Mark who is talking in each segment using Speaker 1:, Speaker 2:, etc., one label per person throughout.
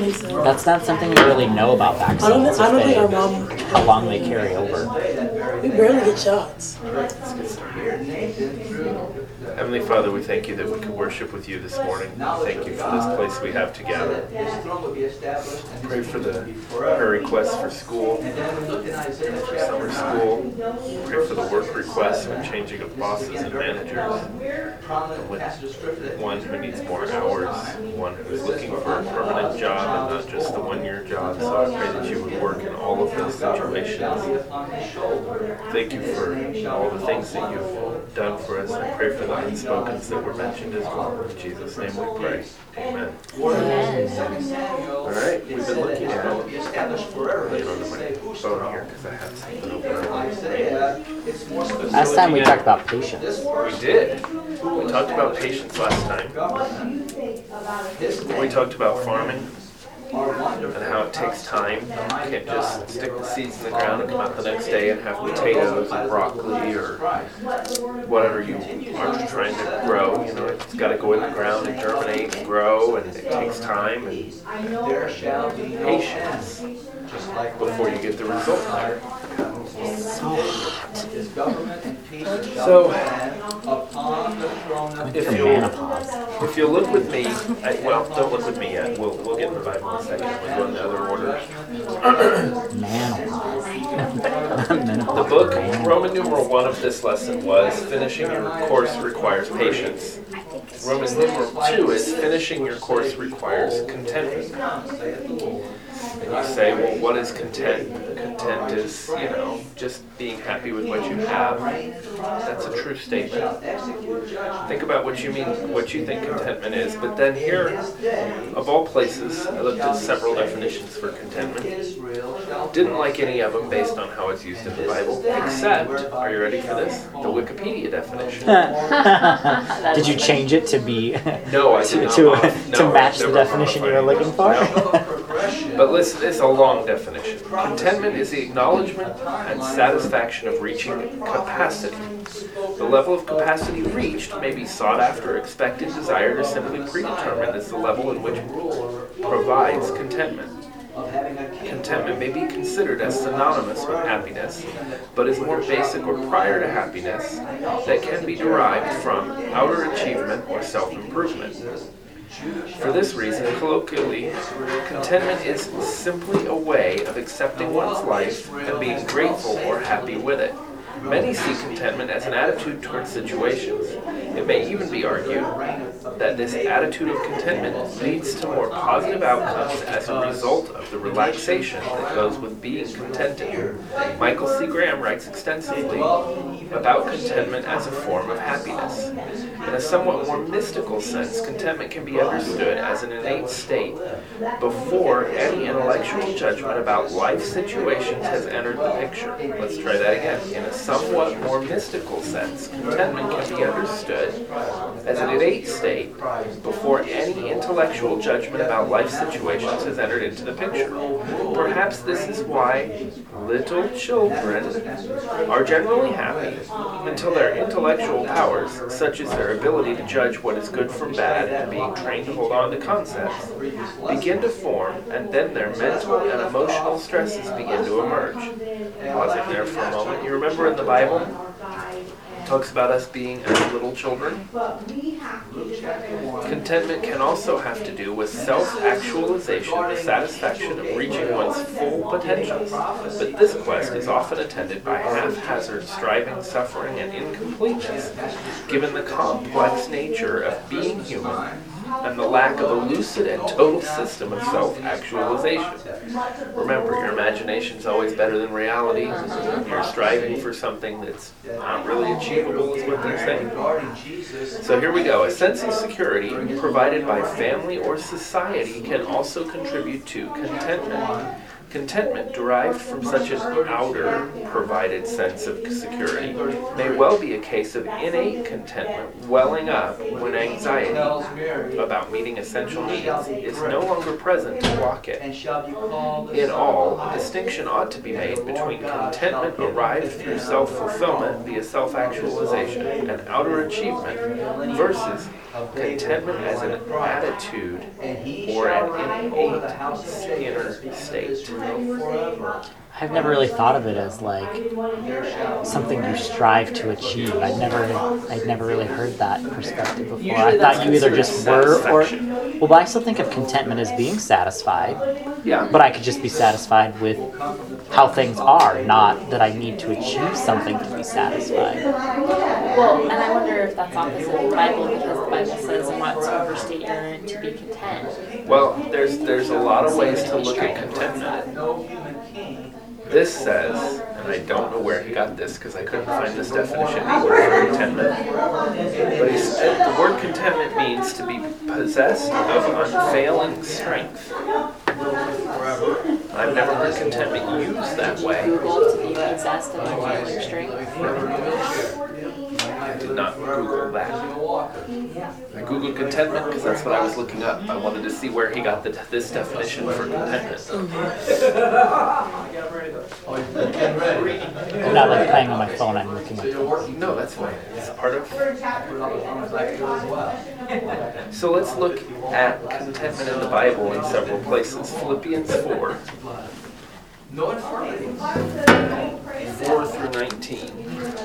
Speaker 1: think so.
Speaker 2: That's not something we really know about vaccines.
Speaker 1: I don't think our mom.
Speaker 2: How long they carry over.
Speaker 1: We barely get shots.
Speaker 3: Heavenly Father, we thank you that we could worship with you this morning. Thank you for this place we have to gather. Pray for the prayer requests for school, for summer school. Pray for the work requests and changing of bosses and managers. And with one who needs more hours, one who is looking for a permanent job and not just the one-year job. So I pray that you would work in all of those situations. Thank you for all the things that you've done for us. I pray for the unspokens that were mentioned as well. In Jesus' name we pray. Amen. All right, we've been looking at it. Get onto my phone here because I have something open.
Speaker 2: Last time we talked about patience.
Speaker 3: We did. We talked about patience last time. We talked about farming and how it takes time. You can't just stick the seeds in the ground and come out the next day and have potatoes and broccoli or whatever you are trying to grow. You know, it's got to go in the ground and germinate and grow, and it takes time and patience before you get the result there. So, if you'll look with me, don't look with me yet. We'll get in the Bible in a second. We'll go in the other order. The book, Roman numeral 1 of this lesson was finishing your course requires patience. Roman numeral 2 is finishing your course requires contentment. And you say, well, what is content? Content is, just being happy with what you have. That's a true statement. Think about what you think contentment is. But then here, of all places, I looked at several definitions for contentment. Didn't like any of them based on how it's used in the Bible, except, are you ready for this? The Wikipedia definition.
Speaker 2: Did you change it to be
Speaker 3: No, I did not.
Speaker 2: to match the definition you were looking for?
Speaker 3: No. But listen, it's a long definition. Contentment is the acknowledgement and satisfaction of reaching capacity. The level of capacity reached may be sought after, expected, desired, or simply predetermined as the level in which provides contentment. Contentment may be considered as synonymous with happiness, but is more basic or prior to happiness that can be derived from outer achievement or self-improvement. For this reason, colloquially, contentment is simply a way of accepting one's life and being grateful or happy with it. Many see contentment as an attitude towards situations. It may even be argued that this attitude of contentment leads to more positive outcomes as a result of the relaxation that goes with being contented. Michael C. Graham writes extensively about contentment as a form of happiness. In a somewhat more mystical sense, contentment can be understood as an innate state before any intellectual judgment about life situations has entered the picture. Let's try that again. In a somewhat more mystical sense, contentment can be understood as an innate state before any intellectual judgment about life situations has entered into the picture. Perhaps this is why little children are generally happy until their intellectual powers, such as their ability to judge what is good from bad and being trained to hold on to concepts, begin to form, and then their mental and emotional stresses begin to emerge. Pausing there for a moment. You remember in the Bible, it talks about us being as little children. Contentment can also have to do with self-actualization, the satisfaction of reaching one's full potentials. But this quest is often attended by haphazard striving, suffering, and incompleteness, given the complex nature of being human and the lack of a lucid and total system of self-actualization. Remember, your imagination's always better than reality. You're striving for something that's not really achievable, is what they're saying. So here we go. A sense of security provided by family or society can also contribute to contentment. Contentment derived from such an outer provided sense of security may well be a case of innate contentment welling up when anxiety about meeting essential needs is no longer present to block it. In all, a distinction ought to be made between contentment arrived through self-fulfillment via self-actualization and outer achievement versus contentment as an attitude or an innate inner state.
Speaker 2: I've never really thought of it as like something you strive to achieve. I'd never really heard that perspective before.
Speaker 3: Usually
Speaker 2: I
Speaker 3: that's
Speaker 2: thought you either just were or
Speaker 3: satisfaction.
Speaker 2: well, but I still think of contentment as being satisfied.
Speaker 3: Yeah.
Speaker 2: But I could just be satisfied with how things are, not that I need to achieve something to be satisfied.
Speaker 4: Well, and I wonder if that's opposite of the Bible, because the Bible says, "In whatsoever state you're in, to be content."
Speaker 3: Well, there's a lot of ways to look at contentment. This says, and I don't know where he got this because I couldn't find this definition anywhere for contentment, but he said the word contentment means to be possessed of unfailing strength. I've never heard contentment used that way.
Speaker 4: To be possessed of unfailing strength.
Speaker 3: I did not Google that. I Googled contentment because that's what I was looking up. I wanted to see where he got this definition for contentment.
Speaker 2: I'm not like playing on my phone, I'm looking at things.
Speaker 3: No, that's fine. It's part of. So let's look at contentment in the Bible in several places. Philippians 4. 4 through 19.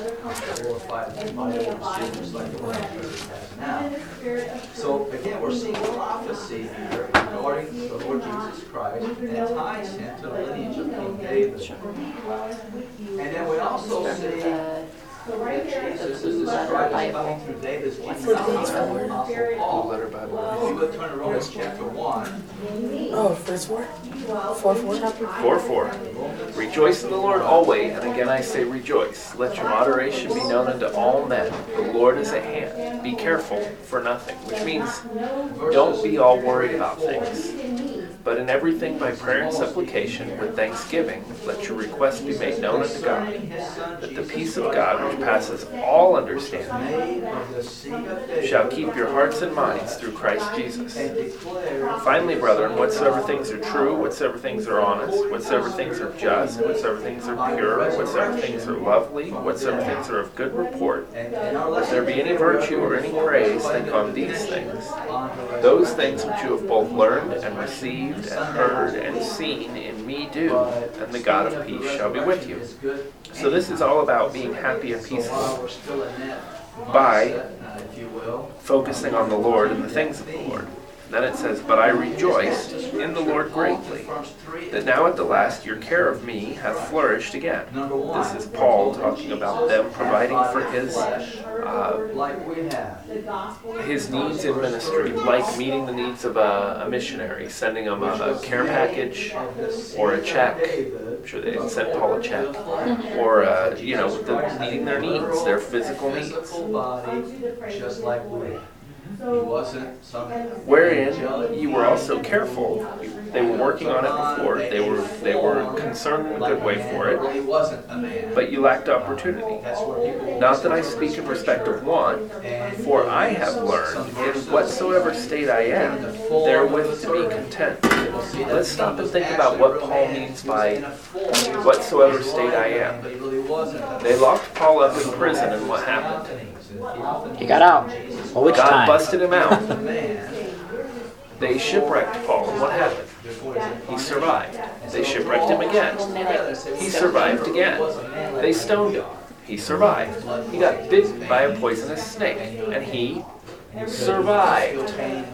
Speaker 5: So again, we're seeing prophecy here regarding the Lord Jesus Christ, and it ties him to the lineage of King David. And then we also see that Jesus is described as coming through David's lineage.
Speaker 3: Blue letter Bible.
Speaker 5: So let's turn to Romans chapter 1.
Speaker 1: Oh, verse 4? 4:4?
Speaker 3: 4:4. Rejoice in the Lord always, and again I say rejoice. Let your moderation be known unto all men. The Lord is at hand. Be careful for nothing, which means don't be all worried about things. But in everything by prayer and supplication with thanksgiving, let your requests be made known unto God, that the peace of God, which passes all understanding, shall keep your hearts and minds through Christ Jesus. Finally, brethren, whatsoever things are true, whatsoever things are honest, whatsoever things are just, whatsoever things are pure, whatsoever things are lovely, whatsoever things are of good report, if there be any virtue or any praise, think on these things. Those things which you have both learned and received and heard and seen in me do, and the God of peace shall be with you. So this is all about being happy and peaceful by focusing on the Lord and the things of the Lord. Then it says, but I rejoiced in the Lord greatly, that now at the last your care of me hath flourished again. This is Paul talking about them providing for his needs in ministry, like meeting the needs of a missionary, sending him a care package or a check. I'm sure they didn't send Paul a check. Or, meeting their needs, their physical needs.
Speaker 5: Just like we.
Speaker 3: Wherein you were also careful. They were working on it before. They were concerned in a good way for it. But you lacked opportunity. Not that I speak in respect of want, for I have learned in whatsoever state I am, therewith to be content. Let's stop and think about what Paul means by whatsoever state I am. They locked Paul up in prison, and what happened?
Speaker 2: He got out. Well, which
Speaker 3: God
Speaker 2: time?
Speaker 3: busted him out. They shipwrecked Paul, and what happened? He survived. They shipwrecked him again. He survived again. They stoned him. He survived. He got bitten by a poisonous snake, and he survived.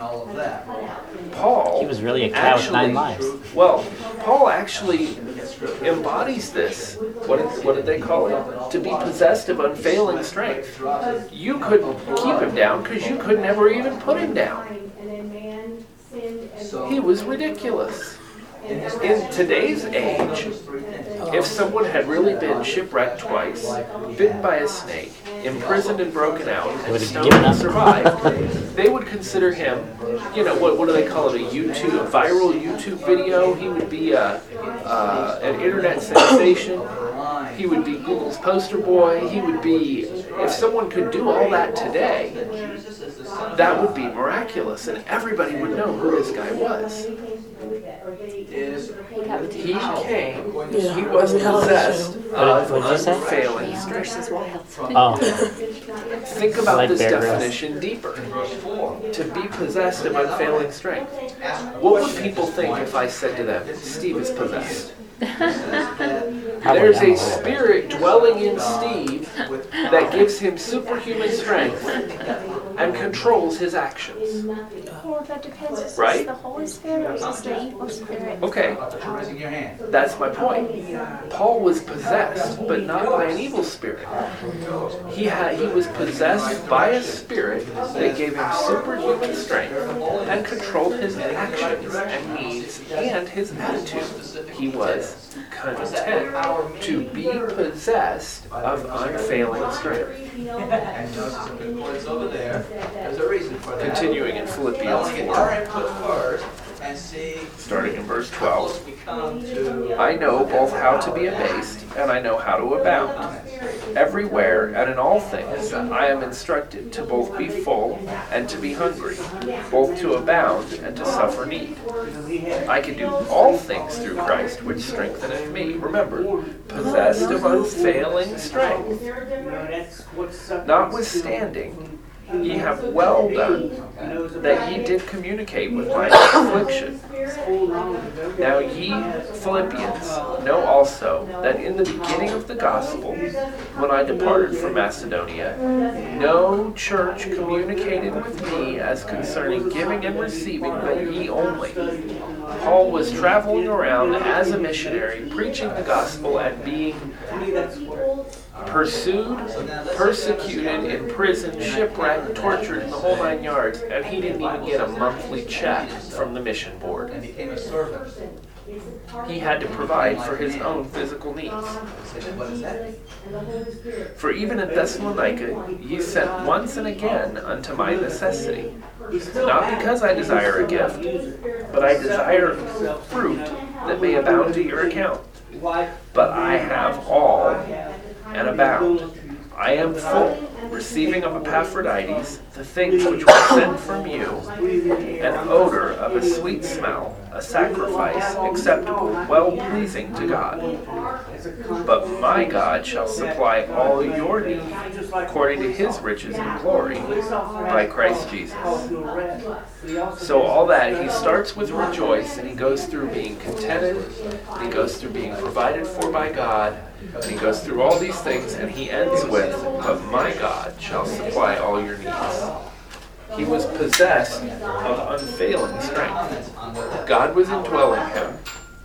Speaker 3: Paul,
Speaker 2: He was really a cow with 9 lives.
Speaker 3: Well, Paul actually embodies this. What did they call it? To be possessed of unfailing strength. You couldn't keep him down because you could never even put him down. He was ridiculous. In today's age, if someone had really been shipwrecked twice, bitten by a snake, imprisoned and broken out, and
Speaker 2: Would have
Speaker 3: stoned
Speaker 2: given
Speaker 3: and
Speaker 2: up.
Speaker 3: survived, they would consider him, what do they call it, a viral YouTube video? He would be an internet sensation. He would be Google's poster boy. He would be, if someone could do all that today, that would be miraculous, and everybody would know who this guy was. He came, he was possessed of
Speaker 2: What'd you say?
Speaker 3: unfailing
Speaker 4: Damn,
Speaker 3: strength.
Speaker 4: this is wild.
Speaker 2: Oh,
Speaker 3: Think about
Speaker 2: Like
Speaker 3: this
Speaker 2: Bear Grylls.
Speaker 3: definition deeper. To be possessed of unfailing strength. What would people think if I said to them, Steve is possessed?
Speaker 2: probably
Speaker 3: There's
Speaker 2: not
Speaker 3: a
Speaker 2: little bit.
Speaker 3: spirit dwelling in Steve that gives him superhuman strength and controls his actions.
Speaker 6: Well, that depends. Is
Speaker 3: Right?
Speaker 6: this the Holy Spirit or is this the evil spirit?
Speaker 3: Okay,
Speaker 5: Raising your hand.
Speaker 3: that's my point. Paul was possessed, but not by an evil spirit. He was possessed by a spirit that gave him superhuman strength and controlled his actions and needs and his attitude. He was content to be possessed of unfailing strength.
Speaker 5: And notice if it points over there, there's a reason for that.
Speaker 3: Continuing in
Speaker 5: I
Speaker 3: Philippians
Speaker 5: want to get
Speaker 3: 4,
Speaker 5: your input first and see
Speaker 3: starting in verse
Speaker 5: how close
Speaker 3: 12.
Speaker 5: we come to.
Speaker 3: I know both how to be abased and I know how to abound. Everywhere and in all things I am instructed to both be full and to be hungry, both to abound and to suffer need. I can do all things through Christ which strengtheneth me. Remember, possessed of unfailing strength. Notwithstanding, ye have well done that ye did communicate with my affliction. Now ye Philippians know also that in the beginning of the gospel, when I departed from Macedonia, no church communicated with me as concerning giving and receiving, but ye only. Paul was traveling around as a missionary, preaching the gospel and being pursued, persecuted, imprisoned, shipwrecked, tortured, in the whole 9 yards, and he didn't even get a monthly check from the mission board.
Speaker 5: And became a servant.
Speaker 3: He had to provide for his own physical needs.
Speaker 5: What is that?
Speaker 3: For even at Thessalonica ye sent once and again unto my necessity, not because I desire a gift, but I desire fruit that may abound to your account. But I have all and abound. I am full, receiving of Epaphroditus the things which were sent from you, an odor of a sweet smell, a sacrifice acceptable, well-pleasing to God. But my God shall supply all your need according to his riches and glory by Christ Jesus. So all that, he starts with rejoice, and he goes through being contented, and he goes through being provided for by God, and he goes through all these things, and he ends with, but my God shall supply all your needs. He was possessed of unfailing strength. God was indwelling him,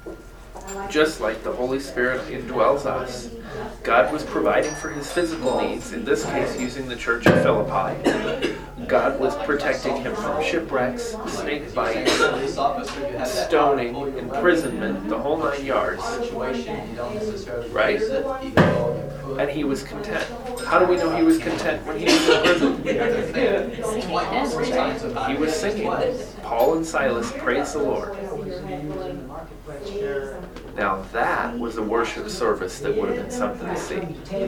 Speaker 3: just like the Holy Spirit indwells us. God was providing for his physical needs, in this case using the church of Philippi. God was protecting him from shipwrecks, snake bites,
Speaker 5: Police officer, you have that
Speaker 3: stoning,
Speaker 5: power,
Speaker 3: imprisonment, the whole 9 yards.
Speaker 5: situation, you don't necessarily
Speaker 3: Right.
Speaker 5: use it, you go, you could.
Speaker 3: And he was content. How do we know he was content when he was in prison? He was singing. Paul and Silas praise the Lord. Now that was a worship service that would have been something to see.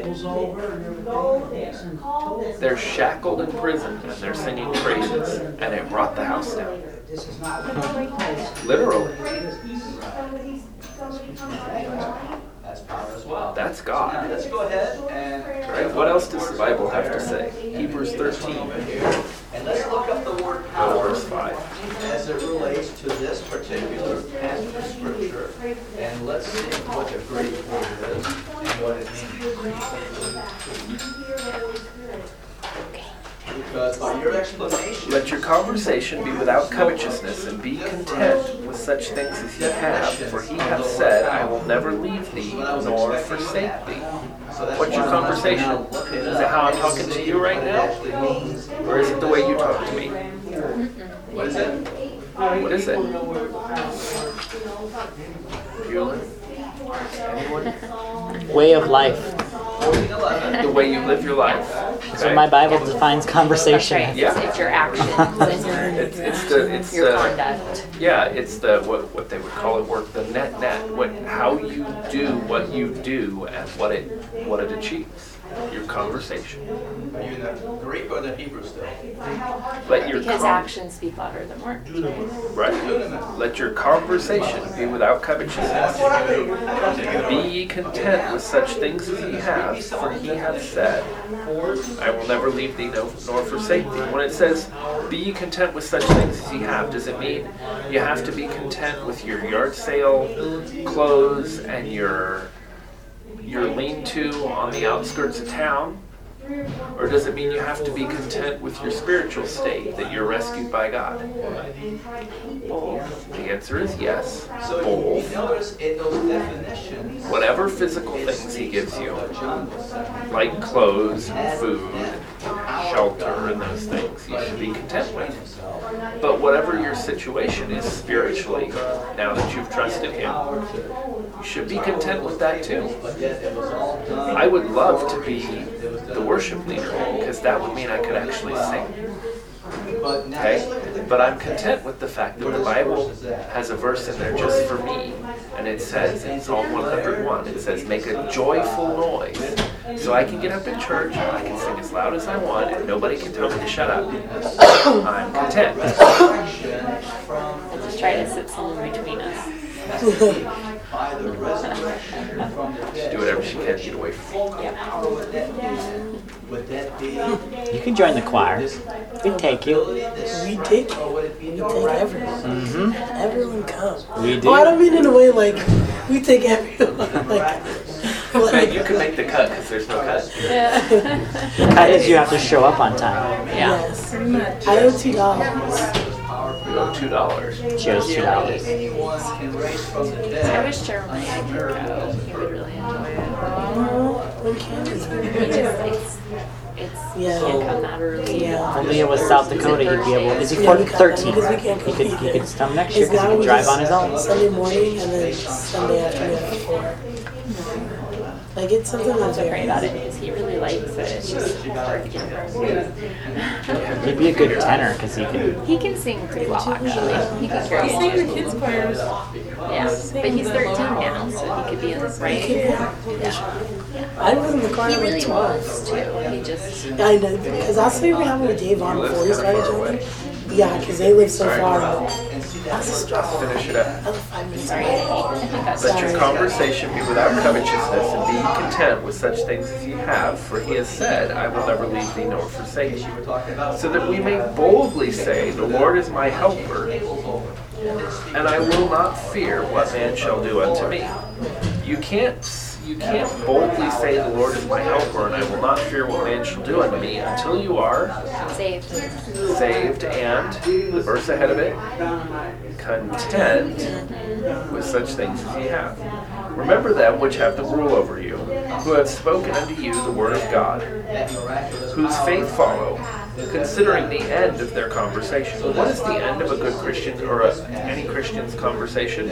Speaker 3: They're shackled in prison and they're singing praises, and it brought the house down. Literally.
Speaker 5: That's power as well.
Speaker 3: That's
Speaker 5: Now,
Speaker 3: God.
Speaker 5: let's go ahead and.
Speaker 3: Right? What else does the Bible have to say? Hebrews 13,
Speaker 5: Over here, and let's look up the word power
Speaker 3: verse 5.
Speaker 5: as it relates to this particular passage of scripture, and let's see what the Greek word is and what it means. Because by your explanation.
Speaker 3: Let your conversation be without covetousness, and be content with such things as ye have, for he hath said, I will never leave thee nor forsake thee. What's your conversation? Is it how I'm talking to you right now? Or is it the way you talk to me?
Speaker 5: What is it?
Speaker 3: What is it? Bueller? Anyone?
Speaker 2: Way of life.
Speaker 3: The way you live your life.
Speaker 2: That's what my Bible defines conversation.
Speaker 4: That's right.
Speaker 2: as.
Speaker 3: Yeah.
Speaker 4: It's your actions and
Speaker 3: It's
Speaker 4: your
Speaker 3: the
Speaker 4: conduct.
Speaker 3: yeah, it's the what they would call it work, the net, how you do what you do and what it achieves. Your conversation.
Speaker 5: Are you in the Greek or the Hebrew still?
Speaker 3: Let your
Speaker 4: Because actions speak louder than words.
Speaker 3: right. Let your conversation be without covetousness. Be ye content with such things as ye have, for he hath said, I will never leave thee nor forsake thee. When it says, be ye content with such things as ye have, does it mean you have to be content with your yard sale clothes and your lean-to on the outskirts of town? Or does it mean you have to be content with your spiritual state, that you're rescued by God? Both. The answer is yes.
Speaker 5: So
Speaker 3: Both.
Speaker 5: you notice in those definitions,
Speaker 3: Whatever physical things he gives you, like clothes, and food, shelter, and those things, you should be content with. But whatever your situation is spiritually, now that you've trusted him, you should be content with that too. I would love to be the worship leader, because that would mean I could actually sing. Okay? But I'm content with the fact that the Bible has a verse in there just for me. And it says in Psalm 101, it says, make a joyful noise. So I can get up in church, and I can sing as loud as I want, and nobody can tell me to shut up. I'm content.
Speaker 4: I just try to sit someone between us.
Speaker 5: by the resurrection from the dead.
Speaker 3: Do whatever she can to get away from me.
Speaker 4: Yep.
Speaker 5: Would that be
Speaker 2: You can join the choir. We'd take you.
Speaker 1: We take
Speaker 5: or would it be
Speaker 1: We
Speaker 5: no
Speaker 1: take
Speaker 5: right?
Speaker 1: everyone. Everyone come.
Speaker 2: We do.
Speaker 1: Oh, I don't mean in a way like we take everyone.
Speaker 3: Man, you can make the cut because there's no cut.
Speaker 2: The cut is you have to show up on time.
Speaker 4: Yeah.
Speaker 1: Yes. I owe $2.
Speaker 3: You owe $2.
Speaker 2: She owes $2.
Speaker 5: Anyone can raise from the
Speaker 4: I
Speaker 5: dead.
Speaker 4: wish Jeremiah could go. He would really enjoy it.
Speaker 1: We can't.
Speaker 4: It's
Speaker 1: Yeah.
Speaker 4: can't come that early.
Speaker 1: Yeah.
Speaker 2: If only it was South Dakota, he'd be able. Is he
Speaker 1: Yeah, we can't
Speaker 2: 13?
Speaker 1: because we can't
Speaker 2: He could come next year
Speaker 1: It's
Speaker 2: because he
Speaker 1: gotta
Speaker 2: could
Speaker 1: be
Speaker 2: drive
Speaker 1: just
Speaker 2: on his own.
Speaker 1: Sunday morning and then Sunday afternoon at 4. Like it's something that's
Speaker 4: To pray
Speaker 1: very
Speaker 4: about it because he really likes it. It's just hard to get him.
Speaker 2: He'd be a good tenor because he could.
Speaker 4: He can sing pretty well, actually. He can carry
Speaker 7: He's
Speaker 4: a
Speaker 7: sang
Speaker 4: tune.
Speaker 7: the kids' choirs.
Speaker 4: Yeah, but he's 13 now, so he could be in the right.
Speaker 1: I was in the car
Speaker 4: He
Speaker 1: at
Speaker 4: really
Speaker 1: like 12.
Speaker 4: wants to. He just.
Speaker 1: I know, because that's what we were having with Dave on before we started joining. Yeah, because they live so far. That's a struggle.
Speaker 3: Finish it up.
Speaker 1: Another 5 minutes.
Speaker 4: Sorry, that's
Speaker 3: Let your conversation be without covetousness, and be content with such things as ye have, for he has said, I will never leave thee nor forsake thee. So that we may boldly say, the Lord is my helper, and I will not fear what man shall do unto me. You can't boldly say, the Lord is my helper, and I will not fear what man shall do unto me, until you are
Speaker 4: saved.
Speaker 3: saved and, the verse ahead of it, content with such things as ye have. Remember them which have the rule over you, who have spoken unto you the word of God, whose faith follow, considering the end of their conversation. What is the end of a good Christian or any Christian's conversation?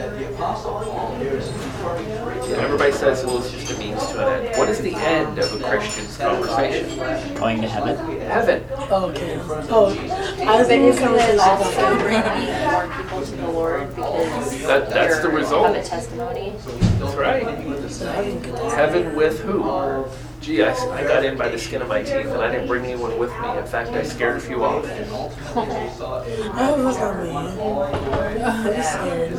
Speaker 3: Everybody says, well, it's just a means to an end. What is the end of a Christian's conversation?
Speaker 2: Going to heaven.
Speaker 3: Heaven.
Speaker 1: Okay. Oh, I was
Speaker 4: But
Speaker 1: in a
Speaker 4: isn't it
Speaker 1: conversation
Speaker 4: also
Speaker 1: about
Speaker 4: bringing more people to the Lord because
Speaker 3: That's the
Speaker 4: you
Speaker 3: result.
Speaker 4: have a testimony?
Speaker 3: That's right. Heaven with who? Gee, I got in by the skin of my teeth, and I didn't bring anyone with me. In fact, I scared a few off.
Speaker 1: I was not me. I was scared.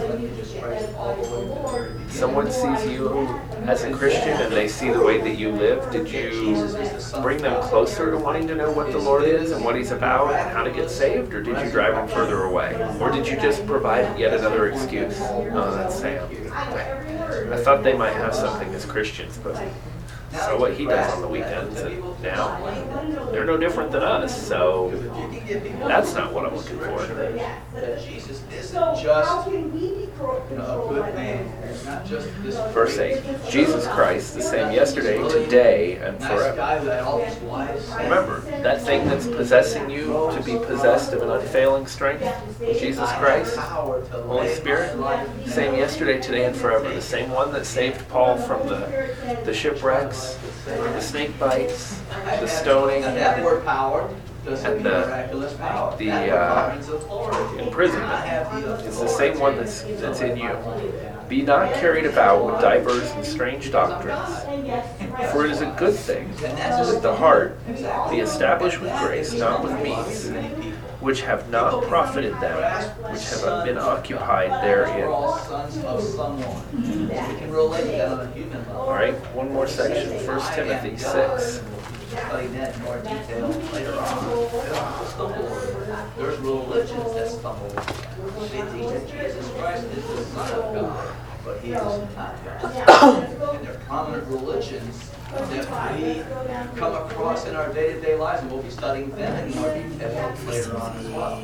Speaker 3: Someone sees you as a Christian and they see the way that you live. Did you bring them closer to wanting to know what the Lord is and what He's about and how to get saved, or did you drive them further away? Or did you just provide yet another excuse? Oh, that's Sam. I thought they might have something as Christians, but so what he does on the weekends, and now they're no different than us, so that's not what I'm looking for.
Speaker 5: Jesus isn't just a good man. not just this
Speaker 3: Verse 8, Jesus Christ, the same yesterday, today, and
Speaker 5: nice
Speaker 3: forever.
Speaker 5: guy who had all these wives.
Speaker 3: Remember, that thing that's possessing you to be possessed of an unfailing strength, Jesus Christ, Holy Spirit, same yesterday, today, and forever. The same one that saved Paul from the shipwrecks, the snake bites, the stoning,
Speaker 5: And that word power doesn't
Speaker 3: and
Speaker 5: mean
Speaker 3: the-
Speaker 5: miraculous power.
Speaker 3: the,
Speaker 5: That word means authority.
Speaker 3: imprisonment. It's the same one that's in you. Be not carried about with divers and strange doctrines, for it is a good thing that the heart be established with grace, not with meats, which have not profited them, which have been occupied
Speaker 5: We're
Speaker 3: therein.
Speaker 5: all sons of someone. We can relate that on a human level.
Speaker 3: All right, one more section, 1 Timothy 6.
Speaker 5: Study that in more detail later on. There's religions that stumble. They teach that Jesus Christ is the Son of God, but He is not God. And there are prominent religions that we come across in our day-to-day lives, and we'll be studying them in more detail later on as well.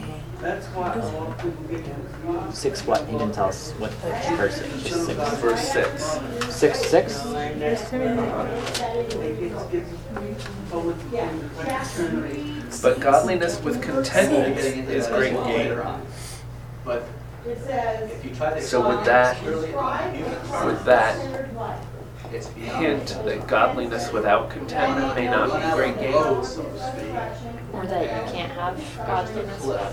Speaker 2: 6 what? He didn't tell us what verse it is. Just 6.
Speaker 3: Verse 6.
Speaker 2: 6.
Speaker 3: But godliness with contentment
Speaker 5: Getting into
Speaker 3: is
Speaker 5: that as
Speaker 3: great
Speaker 5: well
Speaker 3: gain.
Speaker 5: later on. But if you try to
Speaker 3: So with
Speaker 5: explain
Speaker 3: that-
Speaker 5: clearly on human terms,
Speaker 3: With that
Speaker 5: it's beyond
Speaker 3: hint that godliness without contentment may not be great gain.
Speaker 5: road, so to speak.
Speaker 4: Or that you can't have godliness without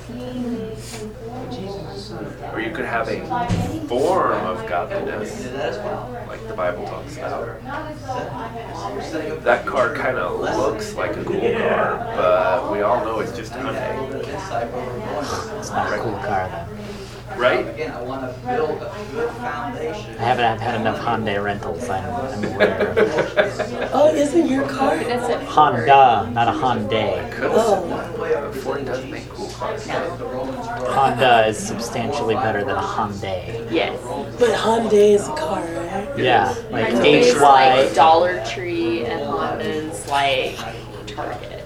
Speaker 3: Or you could have a form of godliness,
Speaker 5: Into that as well.
Speaker 3: like the Bible talks about.
Speaker 5: We're setting up
Speaker 3: That car kind of looks like a cool car, but we all know it's just a
Speaker 5: a little
Speaker 3: Hyundai,
Speaker 5: bit of insight where we're going with
Speaker 2: It's
Speaker 5: this.
Speaker 2: not a cool car though.
Speaker 3: right?
Speaker 5: Again, I want to build a good foundation.
Speaker 2: I haven't had enough Hyundai rentals. I'm aware of.
Speaker 1: Oh, isn't your car?
Speaker 4: That's it.
Speaker 2: Honda, not a Hyundai.
Speaker 1: Oh,
Speaker 3: Ford does make cool cars.
Speaker 5: The Romans wrote
Speaker 2: Honda is substantially better than a Hyundai.
Speaker 4: Yes.
Speaker 1: but Hyundai is a car, right?
Speaker 2: Yeah, like
Speaker 4: Hyundai's
Speaker 2: HY.
Speaker 4: like Dollar Tree and Honda's like Target.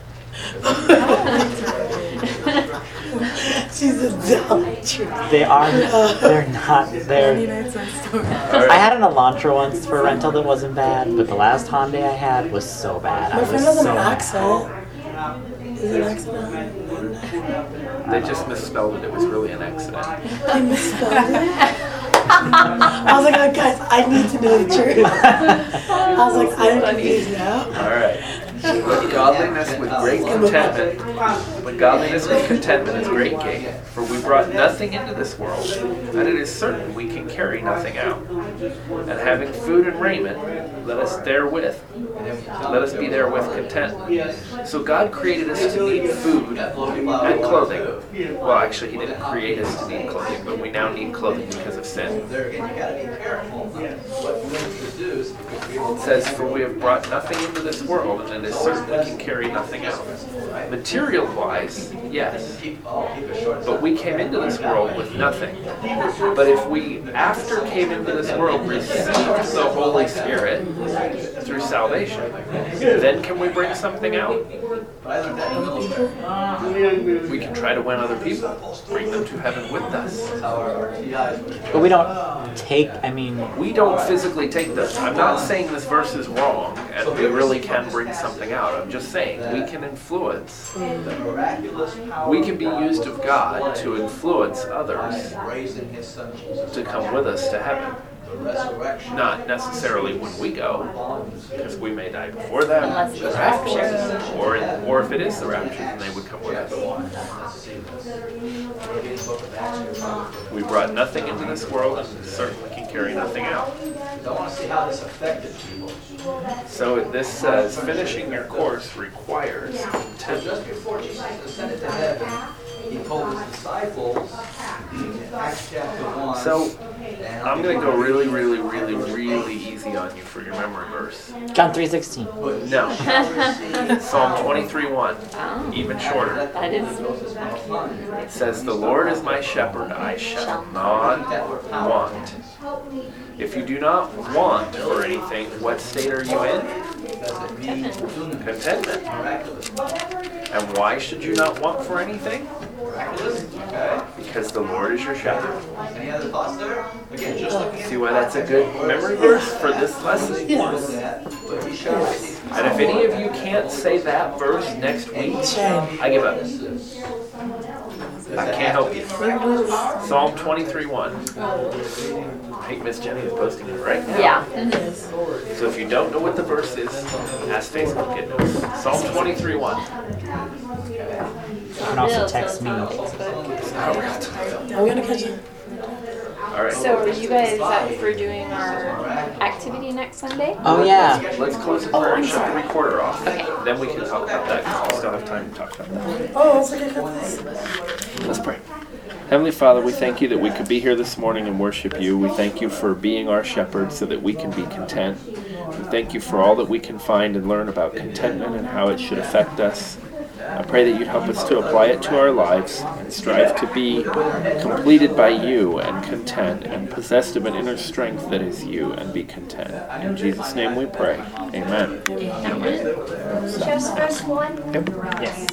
Speaker 1: She's a Dollar Tree.
Speaker 2: They are. They're not. They're. I had an Elantra once for rental that wasn't bad, but the last Hyundai I had was so bad. I
Speaker 1: My
Speaker 2: was
Speaker 1: friend has an
Speaker 2: so mad.
Speaker 1: accent. Is it an accident?
Speaker 3: They just misspelled it. It was really an accident.
Speaker 1: I misspelled it. I was like, oh, guys, I need to know the truth. I was like, I'm confused now.
Speaker 3: All right. But godliness with great contentment. But godliness with contentment is great gain. For we brought nothing into this world, and it is certain we can carry nothing out. And having food and raiment, let us be therewith content. So God created us to need food and clothing. Well, actually, He didn't create us to need clothing, but we now need clothing because of sin.
Speaker 5: there again, you gotta be careful what you introduce.
Speaker 3: It says, for we have brought nothing into this world, and it is certain we can carry nothing out. Material-wise, yes. But we came into this world with nothing. But if we, after came into this world, received the Holy Spirit through salvation, then can we bring something out? We can try to win other people, bring them to heaven with us.
Speaker 2: But we don't take. I mean,
Speaker 3: We don't physically take them. I'm not saying this verse is wrong, and we really can bring something out. I'm just saying we can influence. We can be used of God to influence others to come with us to heaven. Not necessarily when we go, because we may die before them,
Speaker 4: Unless it's
Speaker 3: or
Speaker 4: the
Speaker 3: afterwards, or if it is the rapture, then they would come with us. We brought nothing into this world, and certainly can carry nothing out.
Speaker 5: I want to see how this affected people.
Speaker 3: So this says, finishing your course requires
Speaker 5: So
Speaker 3: contentment.
Speaker 5: just before Jesus ascended to heaven, He told His disciples in Acts chapter 1.
Speaker 3: So I'm going to go really, really, really, really easy on you for your memory verse.
Speaker 2: John 3:16.
Speaker 3: No. Psalm 23:1, even shorter.
Speaker 4: That is
Speaker 3: It says, the Lord is my shepherd, I shall not want. If you do not want for anything, what state are you in? Contentment. And why should you not want for anything?
Speaker 5: miraculous. Okay.
Speaker 3: Because the Lord is your shepherd.
Speaker 5: Any other thoughts there? Again, just looking
Speaker 3: See why that's a good memory verse for this lesson?
Speaker 5: at that, but he shall receive.
Speaker 3: And if any of you can't say that verse next week, I give up. I can't help you. Psalm 23:1. I think Miss Jenny is posting it right now.
Speaker 4: Yeah.
Speaker 3: So if you don't know what the verse is, ask Facebook. It knows. Psalm 23:1.
Speaker 2: You can also text me.
Speaker 3: Oh, we're not talking.
Speaker 1: I'm gonna catch you.
Speaker 3: All right.
Speaker 4: So are you guys up for doing our activity next Sunday?
Speaker 2: Oh yeah.
Speaker 3: Let's close the prayer and shut the recorder off. Then we can talk about that because we still have time to talk about that.
Speaker 1: Oh, I was like, I got this.
Speaker 3: Let's pray. Heavenly Father, we thank you that we could be here this morning and worship you. We thank you for being our shepherd so that we can be content. We thank you for all that we can find and learn about contentment and how it should affect us. I pray that you'd help us to apply it to our lives and strive to be completed by you and content and possessed of an inner strength that is you and be content. In Jesus' name we pray. Amen.
Speaker 6: Just verse 1.
Speaker 2: Yes.